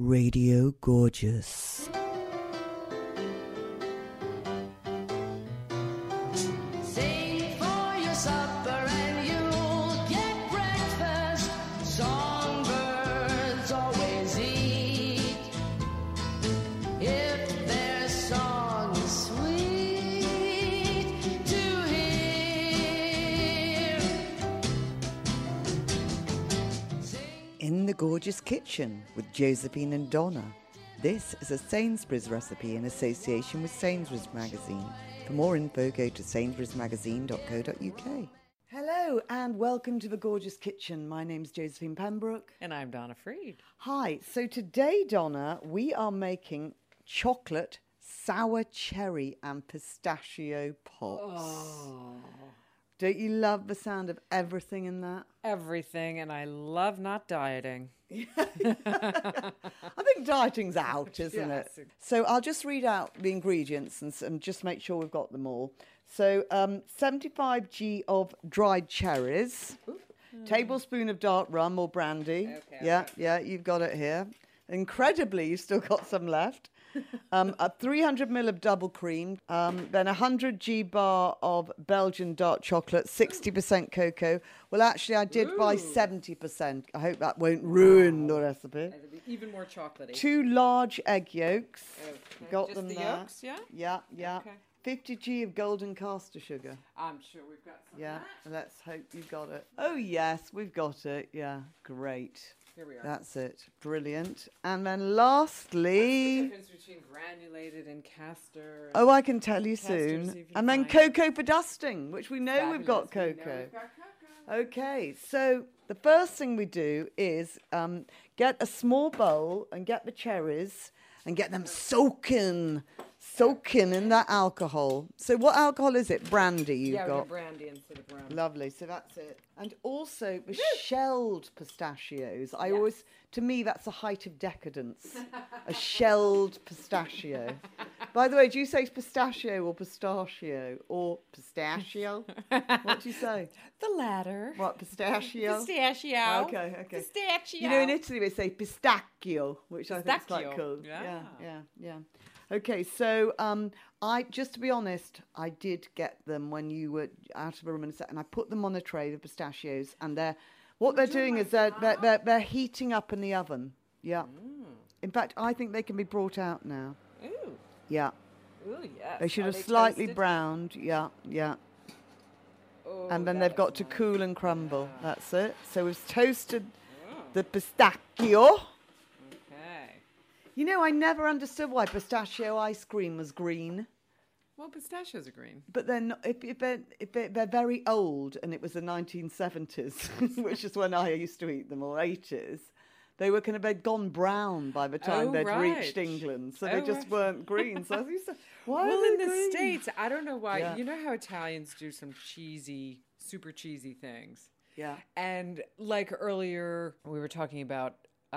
Radio Gorgeous. Sing for your supper and you'll get breakfast. Songbirds always eat if their song is sweet to hear. In the Gorgeous Kitchen with Josephine and Donna. This is a Sainsbury's recipe in association with Sainsbury's Magazine. For more info, go to sainsburysmagazine.co.uk. Hello and welcome to the Gorgeous Kitchen. My name's Josephine Pembroke. And I'm Donna Freed. Hi. So today, Donna, we are making chocolate, sour cherry and pistachio pops. Oh. Don't you love the sound of everything in that? Everything, and I love not dieting. I think dieting's out, isn't Yes. it? So I'll just read out the ingredients and just make sure we've got them all. So 75g of dried cherries, tablespoon of dark rum or brandy. Okay, Yeah, you've got it here. Incredibly, you've still got some left. A 300 ml of double cream, then 100g bar of Belgian dark chocolate, 60% cocoa. Well, actually, I did buy 70%. I hope that won't ruin the recipe. It'll be even more chocolatey. 2 large egg yolks. Okay. Got Just them the there. yolks, yeah? Yeah. Okay. 50g of golden caster sugar. I'm sure we've got some. Yeah, let's hope you've got it. Oh, yes, we've got it. Yeah, great. Here we are. That's it. Brilliant. And then lastly... The difference between granulated and castor. Oh, I can tell you Castor, see soon. if you And then find- cocoa for dusting, which we know we've got Fabulous. We know cocoa. we've got cocoa. Okay, so the first thing we do is get a small bowl and get the cherries and get them soaking in that alcohol. So what alcohol is it? Brandy you've Yeah, we got. got brandy instead of rum. Lovely, so that's it. And also the shelled pistachios. Yes. To me, that's the height of decadence. A shelled pistachio. By the way, do you say pistachio or pistachio? Or pistachio? What do you say? The latter. What, pistachio? Pistachio. Okay. Pistachio. You know, in Italy they say pistacchio, which I think is quite Pistacchio. cool. Yeah. Yeah. Okay, so I just to be honest, I did get them when you were out of the room in a set, and I put them on a tray of pistachios, and they're doing is they're heating up in the oven. Yeah. In fact, I think they can be brought out now. Ooh. Yeah. Ooh, yes. They should Are have they slightly toasted? browned. Yeah. Oh, And then that they've got is to nice. cool and crumble. Yeah. That's it. So we've toasted Oh, the pistachio. okay. You know, I never understood why pistachio ice cream was green. Well, pistachios are green. But then, if they're very old, and it was the 1970s, which is when I used to eat them, or 80s, they'd gone brown by the time Oh, they'd right. reached England, so Oh, they just right. weren't green. So I used to, why Well, are in they the green? States, I don't know why. Yeah. You know how Italians do some super cheesy things? Yeah. And like earlier, we were talking about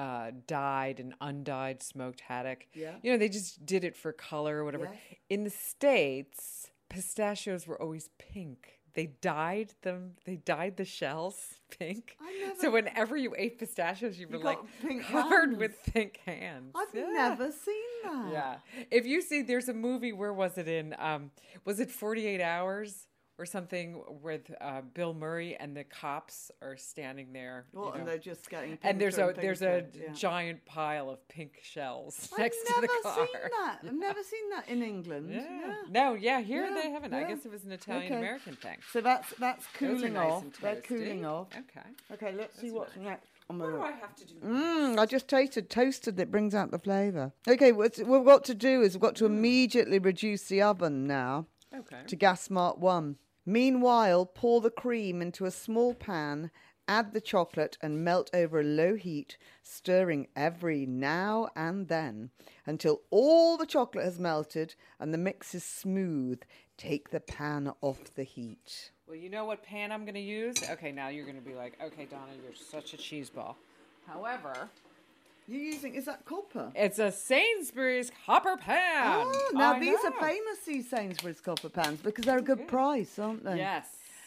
dyed and undyed smoked haddock. Yeah. You know, they just did it for color or whatever. Yes. In the States, pistachios were always pink. They dyed them. They dyed the shells pink. So whenever you ate pistachios, you were got like pink covered hands. with pink hands. I've Yeah. never seen that. Yeah. If you see, there's a movie, where was it in? Was it 48 Hours or something with Bill Murray and the cops are standing there? Well, you know, and they're just getting and there's pinker a and pinker, yeah. giant pile of pink shells I've next to the never car. seen that. I've never seen that in England. Yeah. Here Yeah, they haven't. I yeah. guess it was an Italian American thing. So that's Those are cooling nice off. and They're toasty. cooling off. Okay. Okay, let's see what's next. On the What do I have to do? I just toasted it brings out the flavour. Okay, what we've got to do is we've got to immediately reduce the oven now Okay. to gas mark 1. Meanwhile, pour the cream into a small pan, add the chocolate and melt over a low heat, stirring every now and then until all the chocolate has melted and the mix is smooth. Take the pan off the heat. Well, you know what pan I'm going to use? Okay, now you're going to be like, okay, Donna, you're such a cheese ball. However, You're using, is that copper? it's a Sainsbury's copper pan. Oh, now I these know. are famous, these Sainsbury's copper pans, because they're a good price, aren't they? Yes.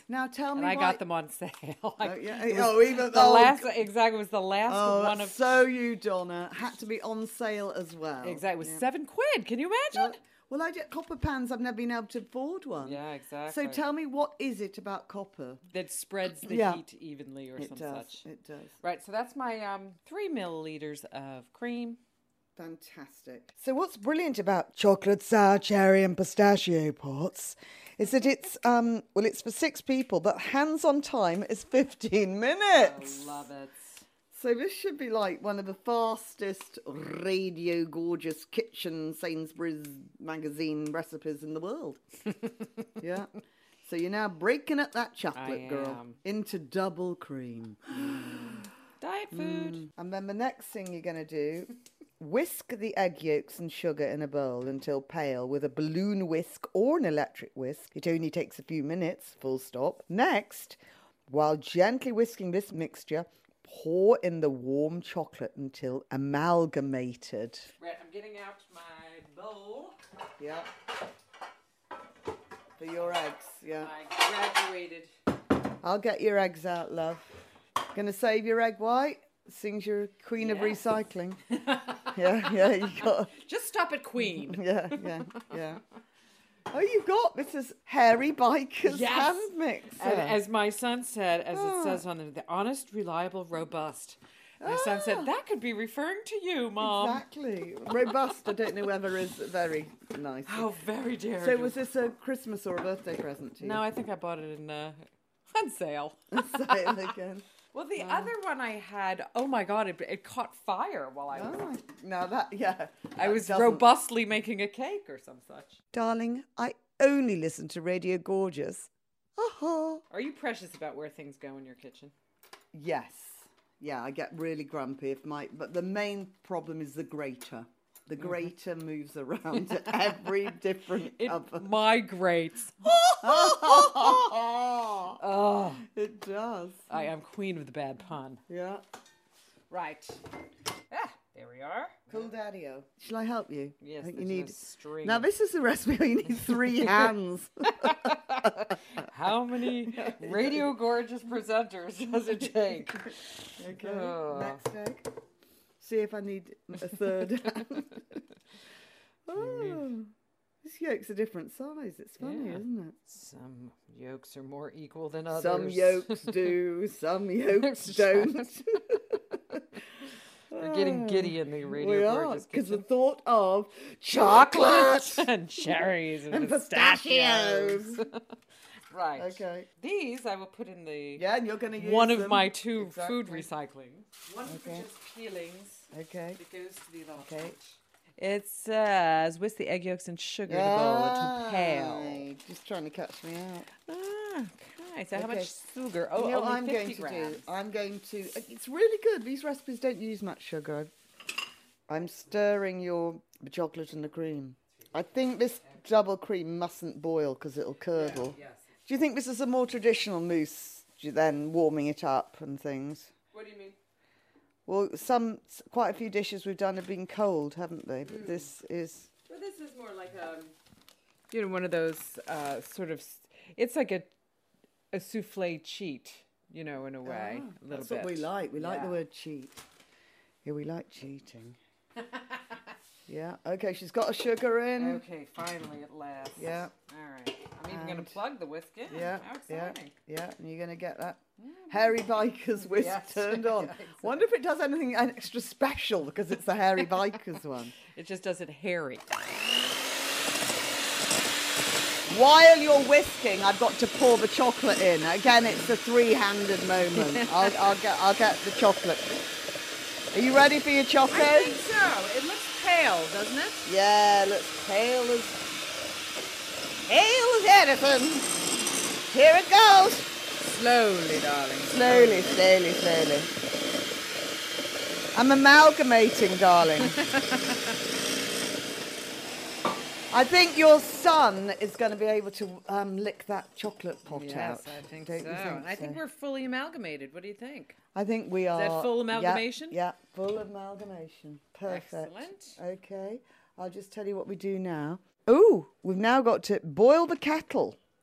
Now tell me And I why... got them on sale. even The last, exactly, it was the last Oh, one that's of... so you, Donna. Had to be on sale as well. Exactly, it was Yeah. £7. Can you imagine? Well, I get copper pans. I've never been able to afford one. Yeah, exactly. So tell me, what is it about copper? That spreads the Yeah. heat evenly or It some does. such. It does. Right, so that's my 3 milliliters of cream. Fantastic. So what's brilliant about chocolate, sour cherry and pistachio pots is that it's it's for 6 people, but hands-on time is 15 minutes. I love it. So this should be like one of the fastest radio gorgeous kitchen Sainsbury's magazine recipes in the world. Yeah. So you're now breaking up that chocolate, I girl, am. into double cream. Diet food. And then the next thing you're going to do, whisk the egg yolks and sugar in a bowl until pale with a balloon whisk or an electric whisk. It only takes a few minutes, full stop. Next, while gently whisking this mixture, pour in the warm chocolate until amalgamated. Right, I'm getting out my bowl. Yeah. For your eggs, yeah. I graduated. I'll get your eggs out, love. Gonna save your egg white? Sings your queen of Yes. recycling. Yeah, you got... Just stop at Queen. Yeah. Oh, you've got Mrs. Hairy Biker's Yes. hand mixer. And as my son said, as it says on the honest, reliable, robust. My son said, that could be referring to you, Mom. Exactly. Robust, I don't know whether is very nice. How very dare So you. was this a Christmas or a birthday present to you? No, I think I bought it in on sale. Say it again. Well, the other one I had, oh my God, it caught fire while I was... Oh, now that, yeah. I was doesn't- robustly making a cake or some such. Darling, I only listen to Radio Gorgeous. Are you precious about where things go in your kitchen? Yes. Yeah, I get really grumpy but the main problem is the grater. The grater moves around to every different It oven. migrates. Oh, It does. I am queen of the bad pun. Yeah. Right. Ah, there we are. Cool Daddy-O. Shall I help you? Yes, I think there's you no need... string. Now, this is a recipe where you need 3 hands. How many Radio Gorgeous presenters does it take? Okay, Oh. next egg. See if I need a third hand. Oh, this yolk's a different size. It's funny, Yeah. isn't it? Some yolks are more equal than others. Some yolks do, some yolks don't. We're getting giddy in the Radio We are, Gorgeous because the kitchen. thought of chocolate and cherries and, and pistachios. pistachios. Right. Okay. These I will put in the Yeah, and you're going to use one of them. my 2 Exactly. food recycling. One for Okay. just peelings. Okay. It goes to the little Okay. It says whisk the egg yolks and sugar in a bowl until pale. Aye, just trying to catch me out. Okay. So how Okay. much sugar? Oh, You know what only I'm 50 going to grams. do? I'm going to... It's really good. These recipes don't use much sugar. I'm stirring your chocolate and the cream. I think this double cream mustn't boil because it'll curdle. Yes. Do you think this is a more traditional mousse, then warming it up and things? What do you mean? Well, quite a few dishes we've done have been cold, haven't they? But this is... Well, this is more like one of those sort of. It's like a souffle cheat, in a way. A little That's bit. what we like. We like the Yeah. word cheat. Yeah, we like cheating. Yeah. Okay, she's got a sugar in. Okay, finally at last. Yeah. All right. I'm even going And- to plug the whisk in. Yeah. How Yeah. exciting. Yeah. And you're going to get that Hairy Biker's whisk Yes. turned on. Yeah, exactly. Wonder if it does anything extra special because it's the Hairy Biker's one. It just does it hairy. While you're whisking, I've got to pour the chocolate in. Again, it's a 3-handed moment. I'll get the chocolate. Are you ready for your chocolate? I think so. It looks pale, doesn't it? Yeah, looks pale as Edison. Here it goes. Slowly, darling. Slowly, slowly, slowly. I'm amalgamating, darling. I think your son is going to be able to lick that chocolate pot out. Yes, I think Don't so. you think I think so? we're fully amalgamated. What do you think? I think we are. that full Yeah, amalgamation? Yeah, full amalgamation. Perfect. Excellent. Okay, I'll just tell you what we do now. Oh, we've now got to boil the kettle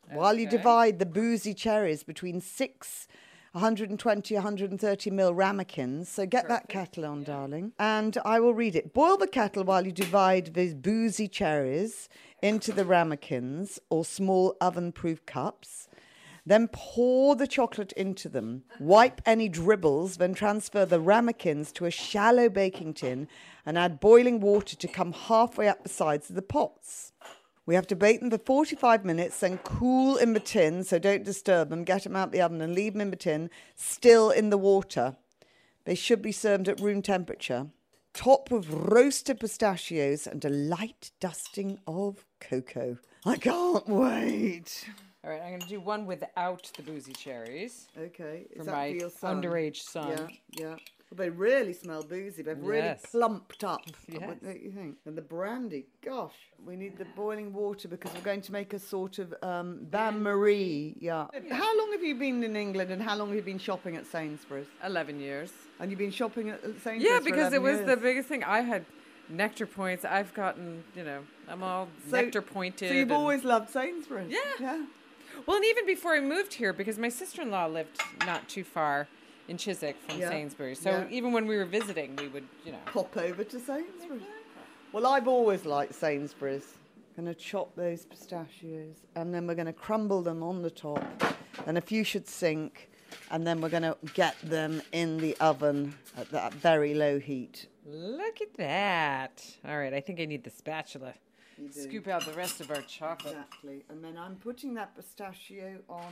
while you Okay. divide the boozy cherries between 120, 130 mil ramekins. So get that kettle on, darling. And I will read it. Boil the kettle while you divide these boozy cherries into the ramekins or small oven-proof cups. Then pour the chocolate into them. Wipe any dribbles, then transfer the ramekins to a shallow baking tin and add boiling water to come halfway up the sides of the pots. We have to bake them for 45 minutes, then cool in the tin, so don't disturb them. Get them out the oven and leave them in the tin, still in the water. They should be served at room temperature. Top with roasted pistachios and a light dusting of cocoa. I can't wait. All right, I'm going to do one without the boozy cherries Okay, for my underage son. Yeah. Well, they really smell boozy. They've really Yes. plumped up. Yes. What do you think? And the brandy, gosh, we need the boiling water because we're going to make a sort of bain marie. Yeah. How long have you been in England and how long have you been shopping at Sainsbury's? 11 years. And you've been shopping at Sainsbury's Yeah, for because 11 it was years. the biggest thing. I had nectar points. I've gotten, I'm all nectar pointed. So you've and- always loved Sainsbury's? Yeah. Well, and even before I moved here, because my sister-in-law lived not too far in Chiswick from Yeah. Sainsbury's. So Yeah. even when we were visiting, we would, Pop over to Sainsbury's. Well, I've always liked Sainsbury's. Going to chop those pistachios and then we're going to crumble them on the top and a few should sink and then we're going to get them in the oven at that very low heat. Look at that. All right, I think I need the spatula. You do. Scoop out the rest of our chocolate. Exactly. And then I'm putting that pistachio on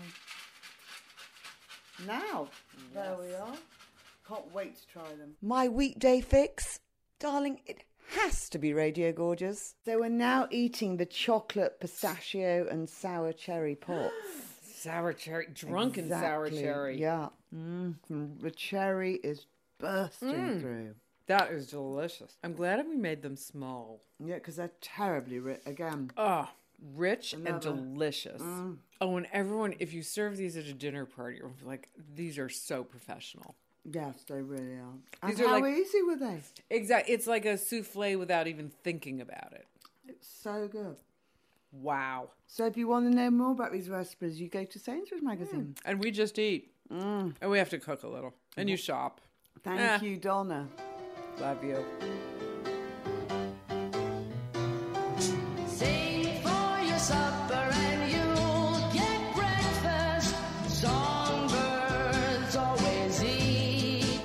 now. There we are. Can't wait to try them. My weekday fix? Darling, it has to be Radio Gorgeous. So we're now eating the chocolate, pistachio and sour cherry pots. Sour cherry, drunken sour Exactly. cherry. Yeah. The cherry is bursting through. That is delicious. I'm glad we made them small. Yeah, because they're terribly rich. Again, Oh, rich and Another. delicious. Oh, and everyone, if you serve these at a dinner party, you're like, these are so professional. yes, they really are. And These are how like- easy were they? Exactly. It's like a souffle without even thinking about it. It's so good. Wow. So if you want to know more about these recipes, you go to Sainsbury's Magazine. And we just eat. And we have to cook a little. And you shop. Thank you, Donna. Love you. Sing for your supper and you'll get breakfast. Songbirds always eat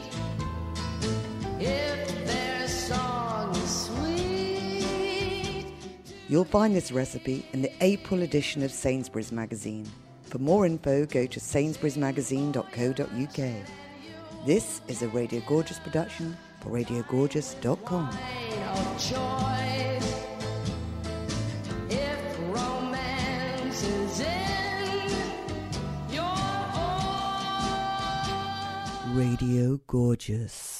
if their song is sweet. You'll find this recipe in the April edition of Sainsbury's Magazine. For more info, go to sainsburysmagazine.co.uk. This is a Radio Gorgeous production for RadioGorgeous.com. Ain't no choice if romance is in your voice. Radio Gorgeous.